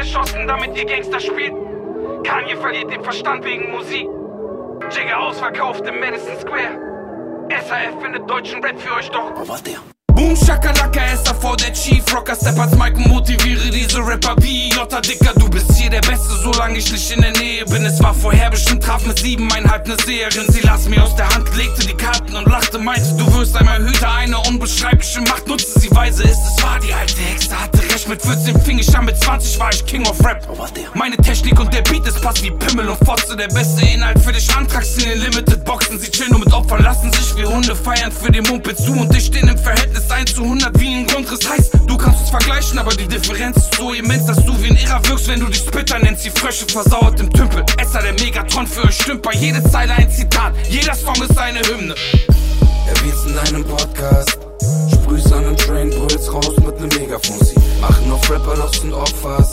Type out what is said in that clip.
erschossen, damit ihr Gangster spielt. Kanye verliert den Verstand wegen Musik. Jigga ausverkauft im Madison Square. SAF findet deutschen Rap für euch doch. Was der? Boom, Shakalaka, SAV, der Chief Rocker, Step als Mike und motiviere diese Rapper wie Jota, Dicker, du bist hier der Beste, solange ich nicht in der Nähe bin. Es war vorher bestimmt, traf mit 7,5 ne Seherin. Sie las mir aus der Hand, legte die Karten und lachte, meinte, du wirst einmal Hüter, eine unbeschreibliche Macht, nutze sie weise, es war die alte Hexe, hatte recht, mit 14 fing ich an, mit 20 war ich King of Rap. Was der? Meine Technik und der Beat ist passt wie Pimmel und Fotze, der beste Inhalt für dich, Antrax in den Limited Boxen. Sie chillen nur mit Opfern, lassen sich wie Hunde feiern für den Mumpitz, du und ich stehen im Verhältnis 1:100 wie ein Grundriss. Heißt, du kannst uns vergleichen, aber die Differenz ist so immens, dass du wie ein Irrer wirkst, wenn du dich Spitter nennst. Die Frösche versauert im Tümpel. Esser, der Megatron für euch Stümper. Jede Zeile ein Zitat, jeder Song ist eine Hymne. Erwähnst in einem Podcast, sprühst an einem Train, brüllst raus mit nem Megafon. Sie machen auf Rapper, das sind Opfer.